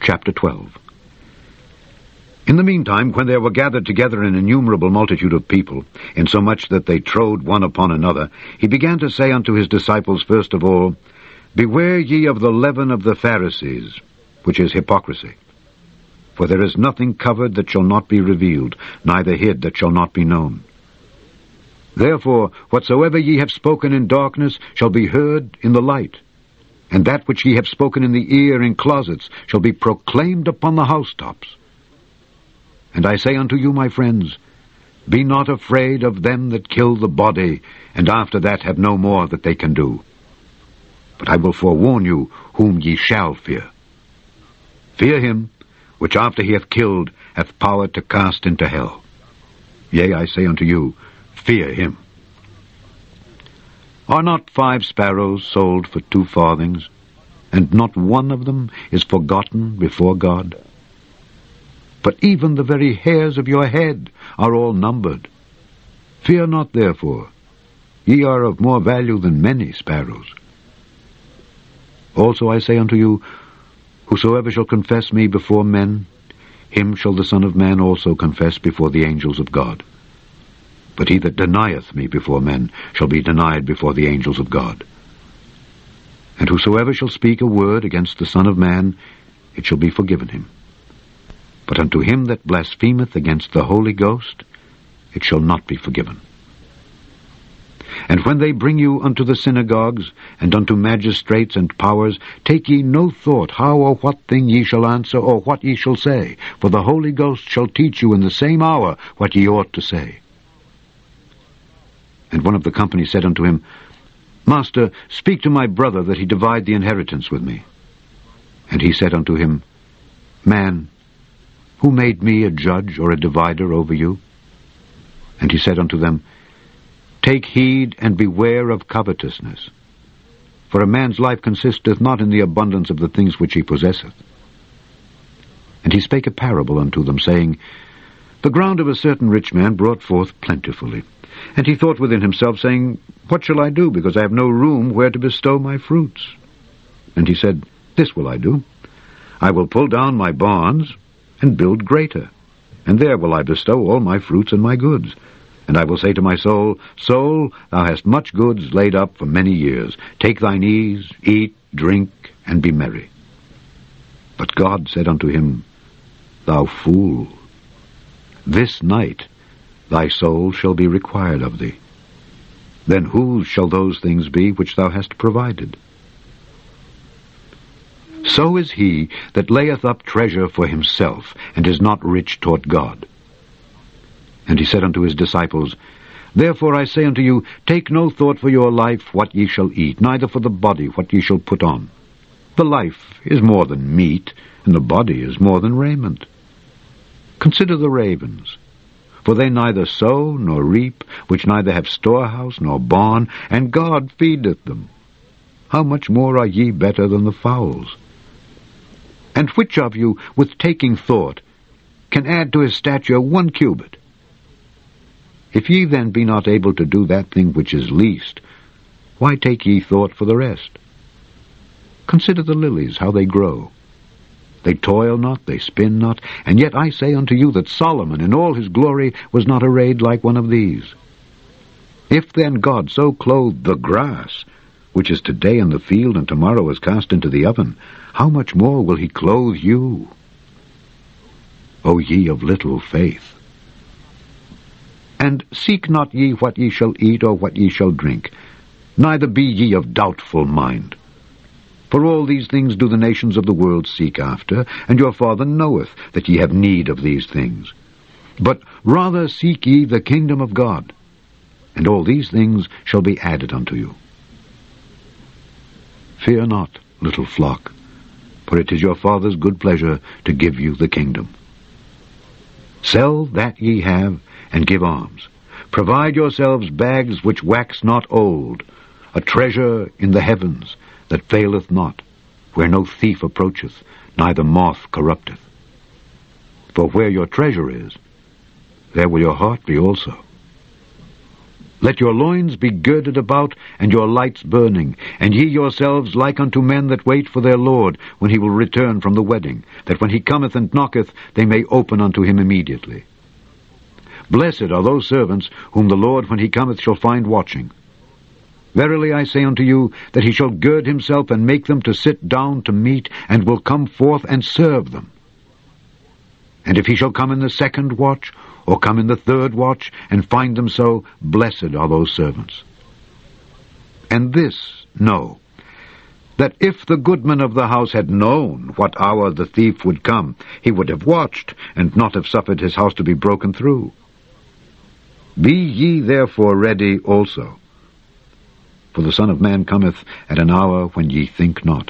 Chapter 12. In the meantime, when there were gathered together an innumerable multitude of people, insomuch that they trode one upon another, he began to say unto his disciples first of all, Beware ye of the leaven of the Pharisees, which is hypocrisy. For there is nothing covered that shall not be revealed, neither hid that shall not be known. Therefore, whatsoever ye have spoken in darkness shall be heard in the light, and that which ye have spoken in the ear in closets shall be proclaimed upon the housetops. And I say unto you, my friends, be not afraid of them that kill the body, and after that have no more that they can do. But I will forewarn you whom ye shall fear. Fear him, which after he hath killed hath power to cast into hell. Yea, I say unto you, fear him. Are not 5 sparrows sold for 2 farthings, and not one of them is forgotten before God? But even the very hairs of your head are all numbered. Fear not therefore, ye are of more value than many sparrows. Also I say unto you, whosoever shall confess me before men, him shall the Son of Man also confess before the angels of God. But he that denieth me before men shall be denied before the angels of God. And whosoever shall speak a word against the Son of Man, it shall be forgiven him. But unto him that blasphemeth against the Holy Ghost, it shall not be forgiven. And when they bring you unto the synagogues, and unto magistrates and powers, take ye no thought how or what thing ye shall answer, or what ye shall say, for the Holy Ghost shall teach you in the same hour what ye ought to say. And one of the company said unto him, Master, speak to my brother that he divide the inheritance with me. And he said unto him, Man, who made me a judge or a divider over you? And he said unto them, Take heed and beware of covetousness. For a man's life consisteth not in the abundance of the things which he possesseth. And he spake a parable unto them, saying, The ground of a certain rich man brought forth plentifully. And he thought within himself, saying, What shall I do, because I have no room where to bestow my fruits? And he said, This will I do. I will pull down my barns, and build greater, and there will I bestow all my fruits and my goods. And I will say to my soul, Soul, thou hast much goods laid up for many years. Take thine ease, eat, drink, and be merry. But God said unto him, Thou fool, this night thy soul shall be required of thee. Then whose shall those things be which thou hast provided? So is he that layeth up treasure for himself, and is not rich toward God. And he said unto his disciples, Therefore I say unto you, take no thought for your life what ye shall eat, neither for the body what ye shall put on. The life is more than meat, and the body is more than raiment. Consider the ravens, for they neither sow nor reap, which neither have storehouse nor barn, and God feedeth them. How much more are ye better than the fowls? And which of you, with taking thought, can add to his stature 1 cubit? If ye then be not able to do that thing which is least, why take ye thought for the rest? Consider the lilies, how they grow. They toil not, they spin not, and yet I say unto you that Solomon in all his glory was not arrayed like one of these. If then God so clothed the grass, which is today in the field and tomorrow is cast into the oven, how much more will he clothe you, O ye of little faith? And seek not ye what ye shall eat or what ye shall drink, neither be ye of doubtful mind. For all these things do the nations of the world seek after, and your Father knoweth that ye have need of these things. But rather seek ye the kingdom of God, and all these things shall be added unto you. Fear not, little flock, for it is your Father's good pleasure to give you the kingdom. Sell that ye have, and give alms. Provide yourselves bags which wax not old, a treasure in the heavens that faileth not, where no thief approacheth, neither moth corrupteth. For where your treasure is, there will your heart be also. Let your loins be girded about, and your lights burning, and ye yourselves like unto men that wait for their Lord, when he will return from the wedding, that when he cometh and knocketh, they may open unto him immediately. Blessed are those servants whom the Lord when he cometh shall find watching. Verily I say unto you, that he shall gird himself and make them to sit down to meat, and will come forth and serve them. And if he shall come in the second watch, or come in the third watch, and find them so, blessed are those servants. And this know, that if the goodman of the house had known what hour the thief would come, he would have watched, and not have suffered his house to be broken through. Be ye therefore ready also, for the Son of Man cometh at an hour when ye think not.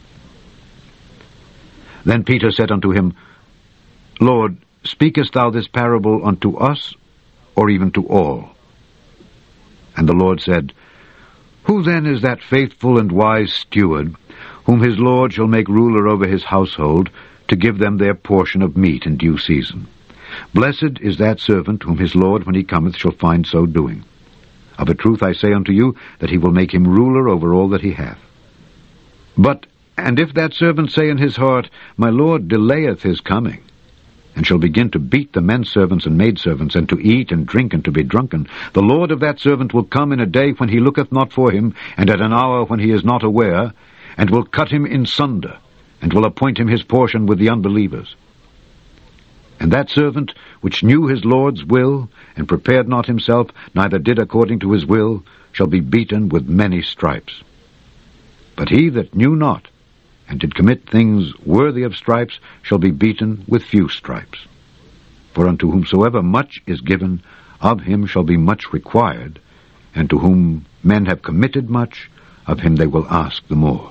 Then Peter said unto him, Lord, speakest thou this parable unto us, or even to all? And the Lord said, Who then is that faithful and wise steward, whom his Lord shall make ruler over his household, to give them their portion of meat in due season? Blessed is that servant whom his Lord when he cometh shall find so doing. Of a truth I say unto you, that he will make him ruler over all that he hath. And if that servant say in his heart, My Lord delayeth his coming, and shall begin to beat the menservants and maidservants, and to eat and drink and to be drunken, the Lord of that servant will come in a day when he looketh not for him, and at an hour when he is not aware, and will cut him in sunder, and will appoint him his portion with the unbelievers. And that servant which knew his Lord's will, and prepared not himself, neither did according to his will, shall be beaten with many stripes. But he that knew not, and did commit things worthy of stripes, shall be beaten with few stripes. For unto whomsoever much is given, of him shall be much required, and to whom men have committed much, of him they will ask the more.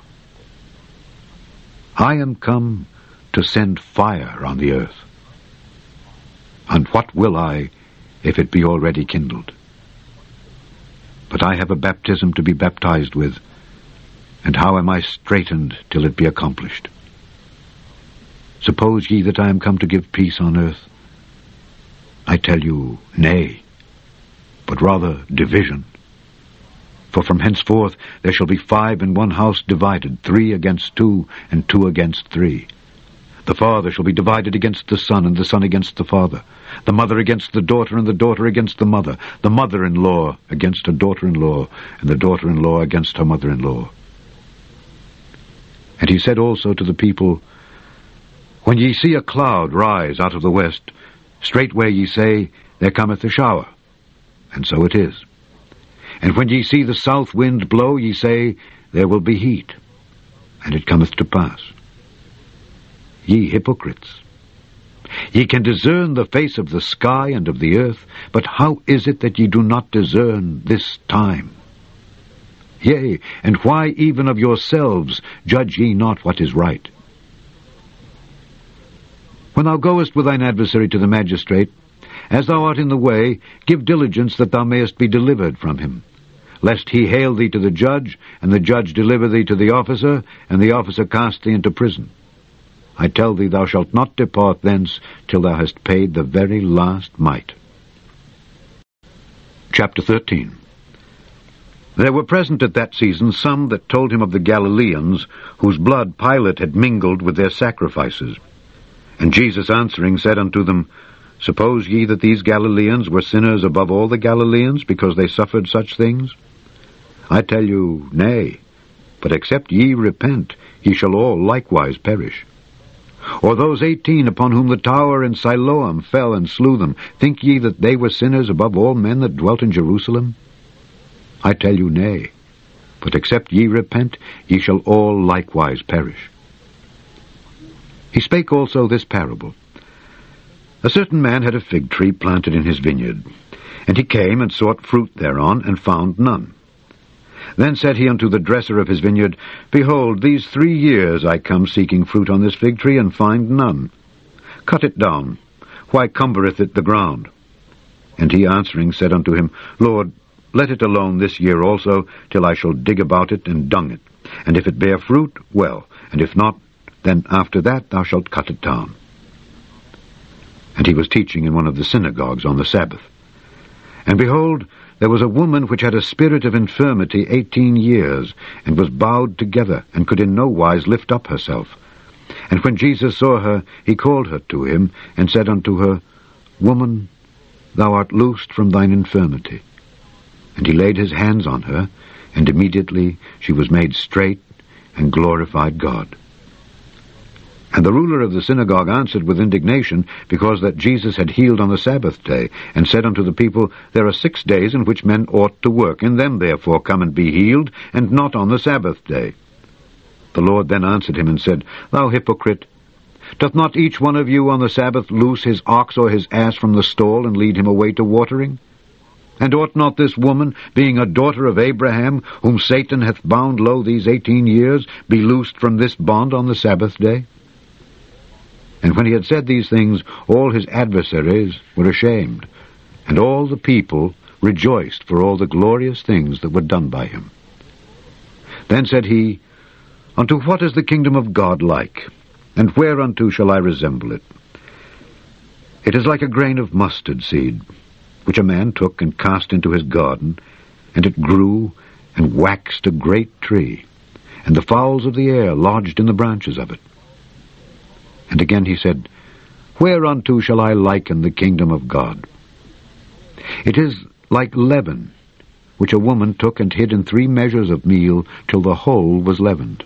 I am come to send fire on the earth. And what will I, if it be already kindled? But I have a baptism to be baptized with, and how am I straitened till it be accomplished? Suppose ye that I am come to give peace on earth? I tell you, nay, but rather division. For from henceforth there shall be 5 in one house divided, 3 against 2, and 2 against 3. The father shall be divided against the son, and the son against the father, the mother against the daughter, and the daughter against the mother, the mother-in-law against her daughter-in-law, and the daughter-in-law against her mother-in-law. And he said also to the people, When ye see a cloud rise out of the west, straightway ye say, There cometh a shower. And so it is. And when ye see the south wind blow, ye say, There will be heat. And it cometh to pass. Ye hypocrites! Ye can discern the face of the sky and of the earth, but how is it that ye do not discern this time? Yea, and why even of yourselves judge ye not what is right? When thou goest with thine adversary to the magistrate, as thou art in the way, give diligence that thou mayest be delivered from him, lest he hale thee to the judge, and the judge deliver thee to the officer, and the officer cast thee into prison. I tell thee, thou shalt not depart thence till thou hast paid the very last mite. Chapter 13. There were present at that season some that told him of the Galileans, whose blood Pilate had mingled with their sacrifices. And Jesus answering said unto them, Suppose ye that these Galileans were sinners above all the Galileans, because they suffered such things? I tell you, nay, but except ye repent, ye shall all likewise perish. Or those 18 upon whom the tower in Siloam fell and slew them, think ye that they were sinners above all men that dwelt in Jerusalem? I tell you, nay, but except ye repent, ye shall all likewise perish. He spake also this parable. A certain man had a fig tree planted in his vineyard, and he came and sought fruit thereon, and found none. Then said he unto the dresser of his vineyard, Behold, these 3 years I come seeking fruit on this fig tree, and find none. Cut it down. Why cumbereth it the ground? And he answering said unto him, Lord, let it alone this year also, till I shall dig about it and dung it. And if it bear fruit, well, and if not, then after that thou shalt cut it down. And he was teaching in one of the synagogues on the Sabbath. And behold, There was a woman which had a spirit of infirmity 18 years, and was bowed together, and could in no wise lift up herself. And when Jesus saw her, he called her to him, and said unto her, Woman, thou art loosed from thine infirmity. And he laid his hands on her, and immediately she was made straight, and glorified God. And the ruler of the synagogue answered with indignation, because that Jesus had healed on the Sabbath day, and said unto the people, There are 6 days in which men ought to work. In them therefore come and be healed, and not on the Sabbath day. The Lord then answered him and said, Thou hypocrite, doth not each one of you on the Sabbath loose his ox or his ass from the stall, and lead him away to watering? And ought not this woman, being a daughter of Abraham, whom Satan hath bound low these 18 years, be loosed from this bond on the Sabbath day? And when he had said these things, all his adversaries were ashamed, and all the people rejoiced for all the glorious things that were done by him. Then said he, Unto what is the kingdom of God like? And whereunto shall I resemble it? It is like a grain of mustard seed, which a man took and cast into his garden, and it grew and waxed a great tree, and the fowls of the air lodged in the branches of it. And again he said, Whereunto shall I liken the kingdom of God? It is like leaven, which a woman took and hid in 3 measures of meal, till the whole was leavened.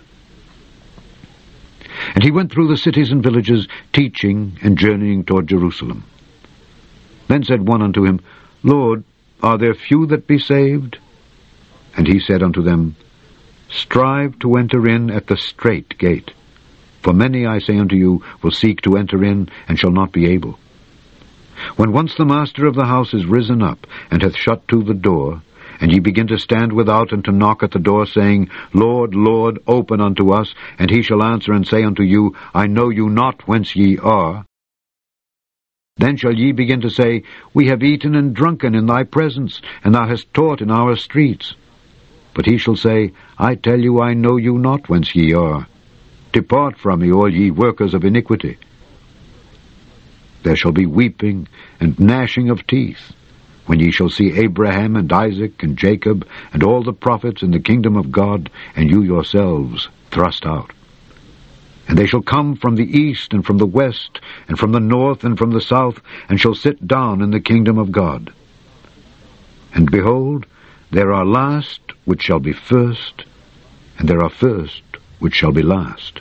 And he went through the cities and villages, teaching and journeying toward Jerusalem. Then said one unto him, Lord, are there few that be saved? And he said unto them, Strive to enter in at the strait gate. For many, I say unto you, will seek to enter in, and shall not be able. When once the master of the house is risen up, and hath shut to the door, and ye begin to stand without, and to knock at the door, saying, Lord, Lord, open unto us, and he shall answer and say unto you, I know you not whence ye are. Then shall ye begin to say, We have eaten and drunken in thy presence, and thou hast taught in our streets. But he shall say, I tell you, I know you not whence ye are. Depart from me, all ye workers of iniquity. There shall be weeping and gnashing of teeth, when ye shall see Abraham and Isaac and Jacob and all the prophets in the kingdom of God, and you yourselves thrust out. And they shall come from the east and from the west, and from the north and from the south, and shall sit down in the kingdom of God. And behold, there are last which shall be first, and there are first which shall be last.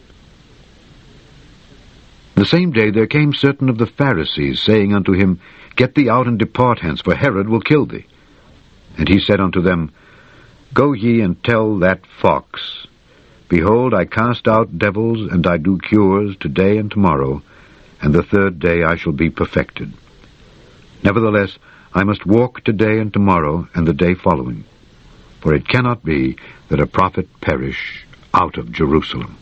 The same day there came certain of the Pharisees, saying unto him, Get thee out and depart hence, for Herod will kill thee. And he said unto them, Go ye and tell that fox, Behold, I cast out devils, and I do cures today and tomorrow, and the 3rd day I shall be perfected. Nevertheless, I must walk today and tomorrow, and the day following. For it cannot be that a prophet perish out of Jerusalem.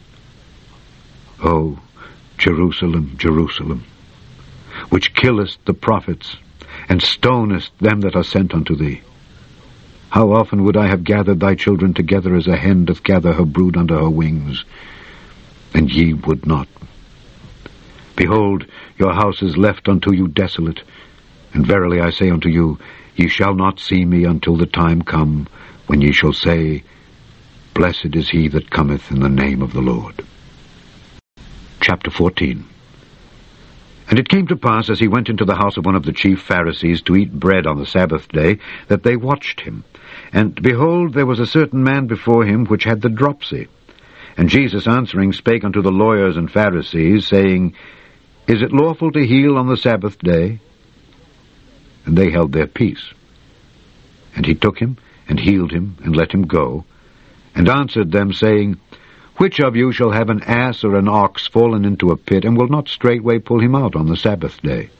O Jerusalem, Jerusalem, which killest the prophets, and stonest them that are sent unto thee. How often would I have gathered thy children together as a hen doth gather her brood under her wings, and ye would not. Behold, your house is left unto you desolate, and verily I say unto you, ye shall not see me until the time come when ye shall say, Blessed is he that cometh in the name of the Lord. Chapter 14. And it came to pass, as he went into the house of one of the chief Pharisees to eat bread on the Sabbath day, that they watched him. And behold, there was a certain man before him which had the dropsy. And Jesus answering spake unto the lawyers and Pharisees, saying, Is it lawful to heal on the Sabbath day? And they held their peace. And he took him, and healed him, and let him go, and answered them, saying, Which of you shall have an ass or an ox fallen into a pit, and will not straightway pull him out on the Sabbath day?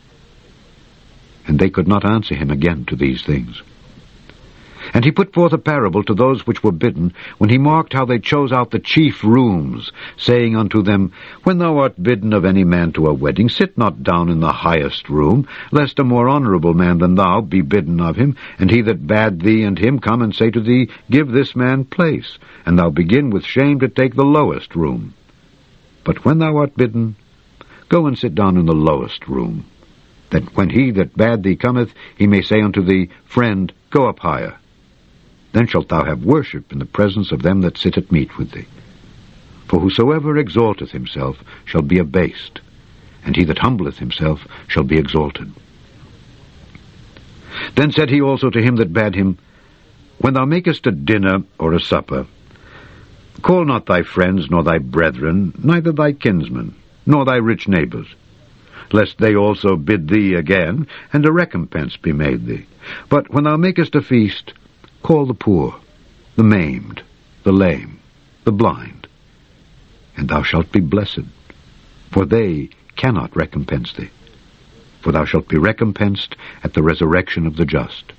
And they could not answer him again to these things. And he put forth a parable to those which were bidden, when he marked how they chose out the chief rooms, saying unto them, When thou art bidden of any man to a wedding, sit not down in the highest room, lest a more honourable man than thou be bidden of him, and he that bade thee and him come and say to thee, Give this man place, and thou begin with shame to take the lowest room. But when thou art bidden, go and sit down in the lowest room, that when he that bade thee cometh, he may say unto thee, Friend, Go up higher. Then shalt thou have worship in the presence of them that sit at meat with thee. For whosoever exalteth himself shall be abased, and he that humbleth himself shall be exalted. Then said he also to him that bade him, When thou makest a dinner or a supper, call not thy friends, nor thy brethren, neither thy kinsmen, nor thy rich neighbours, lest they also bid thee again, and a recompense be made thee. But when thou makest a feast, call the poor, the maimed, the lame, the blind, and thou shalt be blessed, for they cannot recompense thee, for thou shalt be recompensed at the resurrection of the just.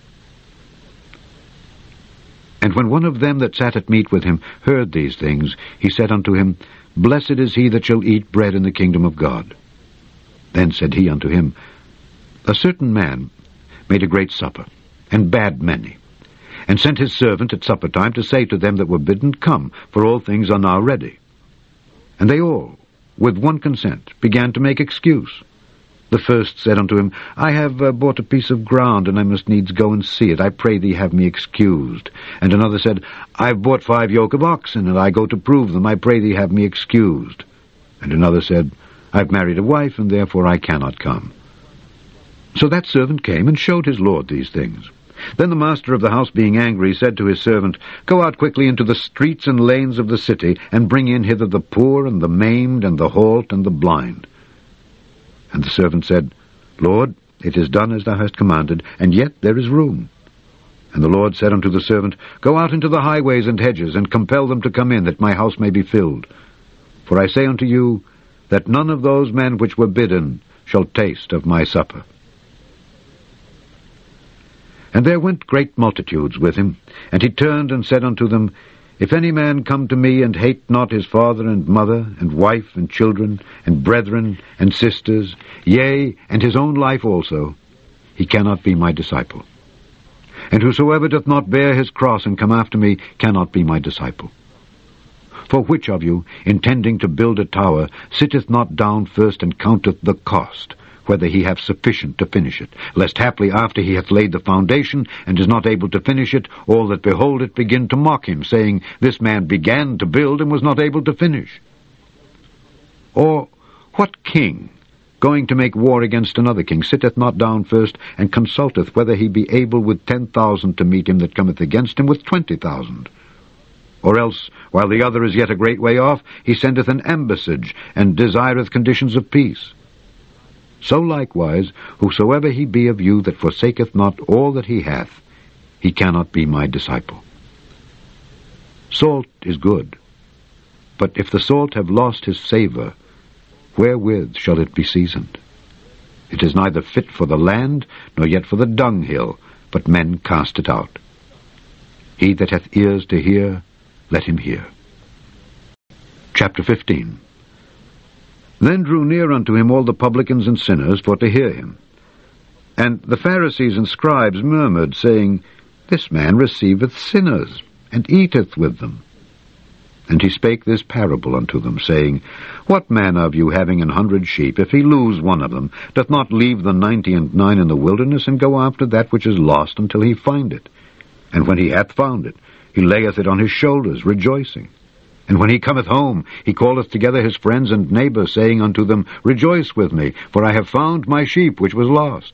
And when one of them that sat at meat with him heard these things, he said unto him, Blessed is he that shall eat bread in the kingdom of God. Then said he unto him, A certain man made a great supper, and bade many, and sent his servant at supper time to say to them that were bidden, Come, for all things are now ready. And they all, with one consent, began to make excuse. The first said unto him, I have bought a piece of ground, and I must needs go and see it. I pray thee have me excused. And another said, I have bought 5 yoke of oxen, and I go to prove them. I pray thee have me excused. And another said, I have married a wife, and therefore I cannot come. So that servant came and showed his lord these things. Then the master of the house, being angry, said to his servant, Go out quickly into the streets and lanes of the city, and bring in hither the poor, and the maimed, and the halt, and the blind. And the servant said, Lord, it is done as thou hast commanded, and yet there is room. And the Lord said unto the servant, Go out into the highways and hedges, and compel them to come in, that my house may be filled. For I say unto you, that none of those men which were bidden shall taste of my supper. And there went great multitudes with him, and he turned and said unto them, If any man come to me, and hate not his father and mother, and wife and children, and brethren and sisters, yea, and his own life also, he cannot be my disciple. And whosoever doth not bear his cross and come after me cannot be my disciple. For which of you, intending to build a tower, sitteth not down first and counteth the cost, whether he have sufficient to finish it, lest haply after he hath laid the foundation, and is not able to finish it, all that behold it begin to mock him, saying, This man began to build, and was not able to finish? Or what king, going to make war against another king, sitteth not down first, and consulteth whether he be able with 10,000 to meet him that cometh against him with 20,000? Or else, while the other is yet a great way off, he sendeth an embassage, and desireth conditions of peace. So likewise, whosoever he be of you that forsaketh not all that he hath, he cannot be my disciple. Salt is good, but if the salt have lost his savour, wherewith shall it be seasoned? It is neither fit for the land, nor yet for the dunghill, but men cast it out. He that hath ears to hear, let him hear. Chapter 15. Then drew near unto him all the publicans and sinners for to hear him. And the Pharisees and scribes murmured, saying, This man receiveth sinners, and eateth with them. And he spake this parable unto them, saying, What man of you, having 100 sheep, if he lose one of them, doth not leave the 99 in the wilderness, and go after that which is lost until he find it? And when he hath found it, he layeth it on his shoulders, rejoicing. And when he cometh home, he calleth together his friends and neighbours, saying unto them, Rejoice with me, for I have found my sheep which was lost.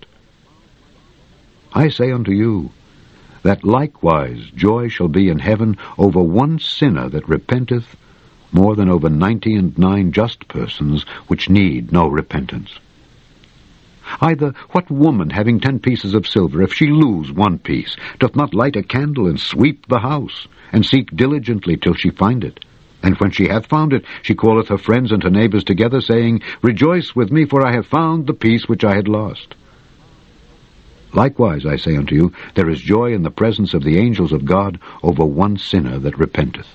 I say unto you, that likewise joy shall be in heaven over one sinner that repenteth, more than over 99 just persons which need no repentance. Either what woman, having 10 pieces of silver, if she lose 1 piece, doth not light a candle and sweep the house, and seek diligently till she find it? And when she hath found it, she calleth her friends and her neighbours together, saying, Rejoice with me, for I have found the piece which I had lost. Likewise, I say unto you, there is joy in the presence of the angels of God over one sinner that repenteth.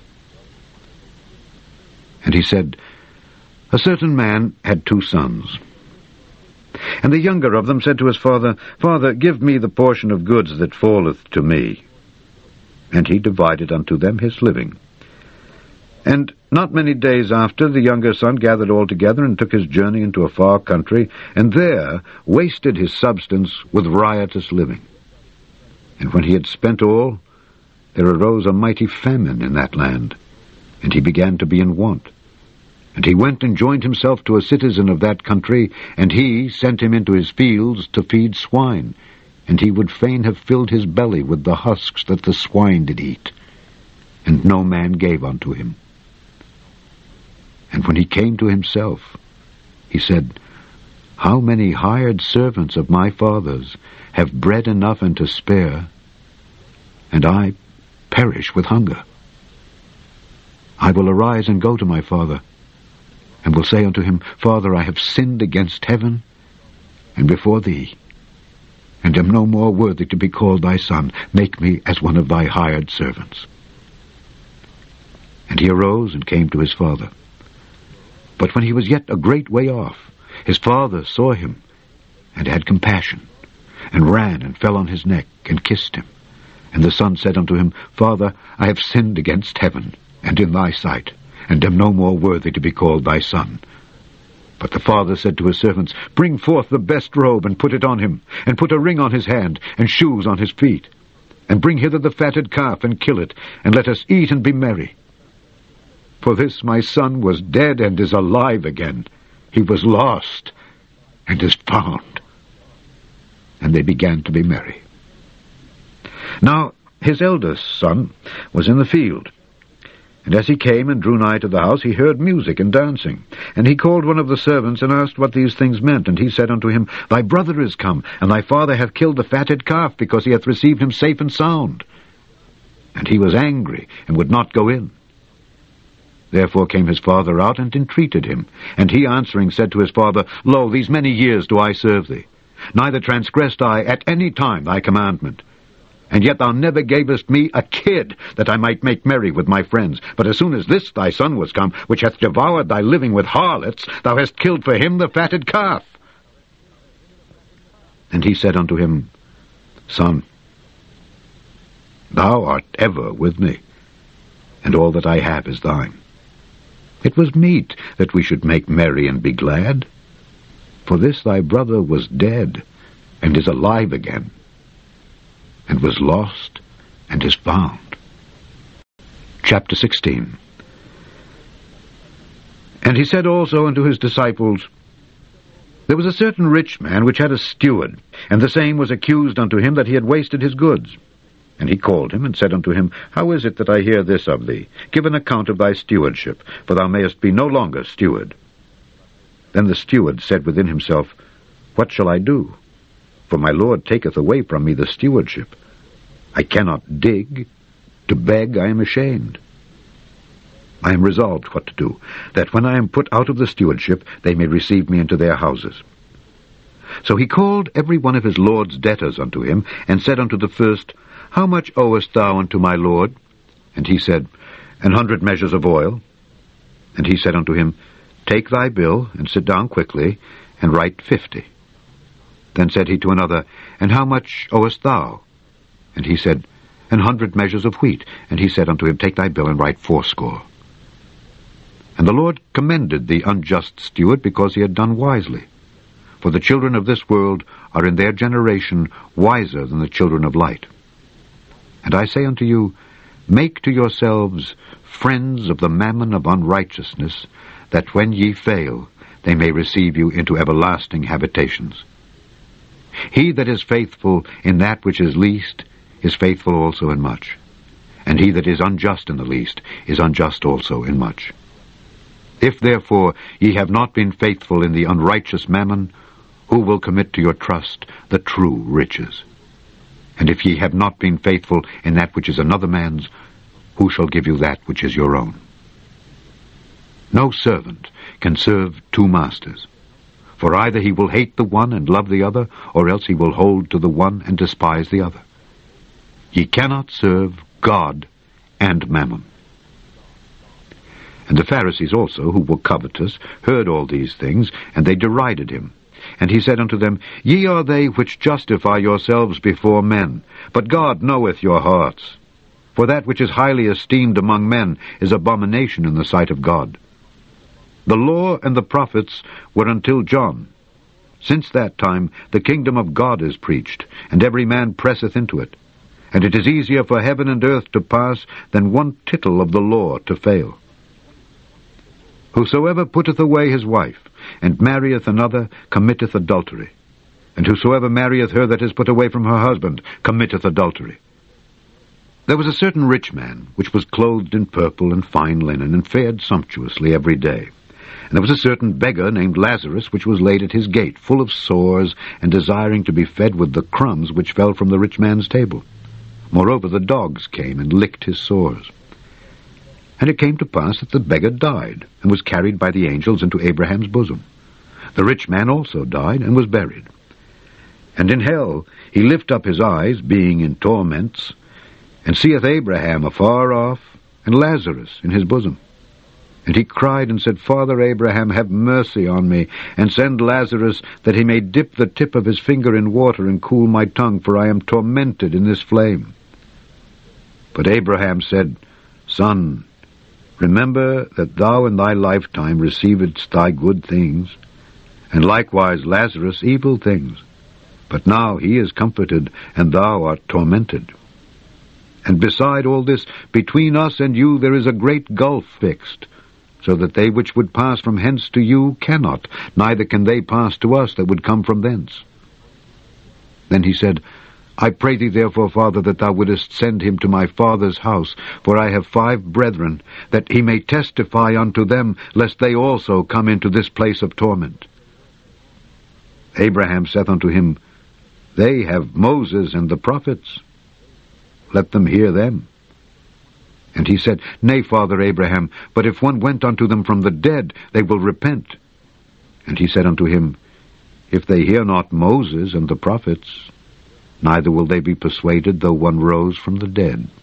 And he said, A certain man had 2 sons. And the younger of them said to his father, Father, give me the portion of goods that falleth to me. And he divided unto them his living. And not many days after, the younger son gathered all together, and took his journey into a far country, and there wasted his substance with riotous living. And when he had spent all, there arose a mighty famine in that land, and he began to be in want. And he went and joined himself to a citizen of that country, and he sent him into his fields to feed swine. And he would fain have filled his belly with the husks that the swine did eat. And no man gave unto him. And when he came to himself, he said, How many hired servants of my father's have bread enough and to spare, and I perish with hunger? I will arise and go to my father, and will say unto him, Father, I have sinned against heaven and before thee, and am no more worthy to be called thy son. Make me as one of thy hired servants. And he arose and came to his father. But when he was yet a great way off, his father saw him, and had compassion, and ran and fell on his neck, and kissed him. And the son said unto him, Father, I have sinned against heaven, and in thy sight, and am no more worthy to be called thy son. But the father said to his servants, Bring forth the best robe, and put it on him, and put a ring on his hand, and shoes on his feet. And bring hither the fatted calf, and kill it, and let us eat and be merry. For this my son was dead, and is alive again. He was lost, and is found. And they began to be merry. Now his eldest son was in the field. And as he came and drew nigh to the house, he heard music and dancing. And he called one of the servants, and asked what these things meant. And he said unto him, Thy brother is come, and thy father hath killed the fatted calf, because he hath received him safe and sound. And he was angry, and would not go in. Therefore came his father out, and entreated him. And he answering said to his father, Lo, these many years do I serve thee. Neither transgressed I at any time thy commandment. And yet thou never gavest me a kid, that I might make merry with my friends. But as soon as this thy son was come, which hath devoured thy living with harlots, thou hast killed for him the fatted calf. And he said unto him, Son, thou art ever with me, and all that I have is thine. It was meet that we should make merry and be glad. For this thy brother was dead, and is alive again, and was lost, and is found. Chapter 16. And he said also unto his disciples, There was a certain rich man which had a steward, and the same was accused unto him that he had wasted his goods. And he called him, and said unto him, How is it that I hear this of thee? Give an account of thy stewardship, for thou mayest be no longer steward. Then the steward said within himself, What shall I do? For my Lord taketh away from me the stewardship. I cannot dig. To beg I am ashamed. I am resolved what to do, that when I am put out of the stewardship, they may receive me into their houses. So he called every one of his lord's debtors unto him, and said unto the first, How much owest thou unto my lord? And he said, 100 measures of oil. And he said unto him, Take thy bill, and sit down quickly, and write 50. Then said he to another, And how much owest thou? And he said, 100 measures of wheat. And he said unto him, Take thy bill, and write 80. And the Lord commended the unjust steward, because he had done wisely. For the children of this world are in their generation wiser than the children of light. And I say unto you, Make to yourselves friends of the mammon of unrighteousness, that when ye fail, they may receive you into everlasting habitations. He that is faithful in that which is least is faithful also in much, and he that is unjust in the least is unjust also in much. If therefore ye have not been faithful in the unrighteous mammon, who will commit to your trust the true riches? And if ye have not been faithful in that which is another man's, who shall give you that which is your own? No servant can serve two masters, for either he will hate the one and love the other, or else he will hold to the one and despise the other. Ye cannot serve God and mammon. And the Pharisees also, who were covetous, heard all these things, and they derided him. And he said unto them, Ye are they which justify yourselves before men, but God knoweth your hearts. For that which is highly esteemed among men is abomination in the sight of God. The law and the prophets were until John. Since that time the kingdom of God is preached, and every man presseth into it. and it is easier for heaven and earth to pass than one tittle of the law to fail. Whosoever putteth away his wife, and marrieth another, committeth adultery. And whosoever marrieth her that is put away from her husband, committeth adultery. There was a certain rich man, which was clothed in purple and fine linen, and fared sumptuously every day. And there was a certain beggar named Lazarus, which was laid at his gate, full of sores, and desiring to be fed with the crumbs which fell from the rich man's table. Moreover, the dogs came and licked his sores. And it came to pass that the beggar died, and was carried by the angels into Abraham's bosom. The rich man also died, and was buried. And in hell he lift up his eyes, being in torments, and seeth Abraham afar off, and Lazarus in his bosom. And he cried and said, Father Abraham, have mercy on me, and send Lazarus, that he may dip the tip of his finger in water, and cool my tongue, for I am tormented in this flame. But Abraham said, Son, remember that thou in thy lifetime receivedst thy good things, and likewise Lazarus evil things. But now he is comforted, and thou art tormented. And beside all this, between us and you there is a great gulf fixed, so that they which would pass from hence to you cannot, neither can they pass to us that would come from thence. Then he said, I pray thee therefore, Father, that thou wouldest send him to my father's house, for I have 5 brethren, that he may testify unto them, lest they also come into this place of torment. Abraham saith unto him, They have Moses and the prophets. Let them hear them. And he said, Nay, Father Abraham, but if one went unto them from the dead, they will repent. And he said unto him, If they hear not Moses and the prophets, neither will they be persuaded, though one rose from the dead.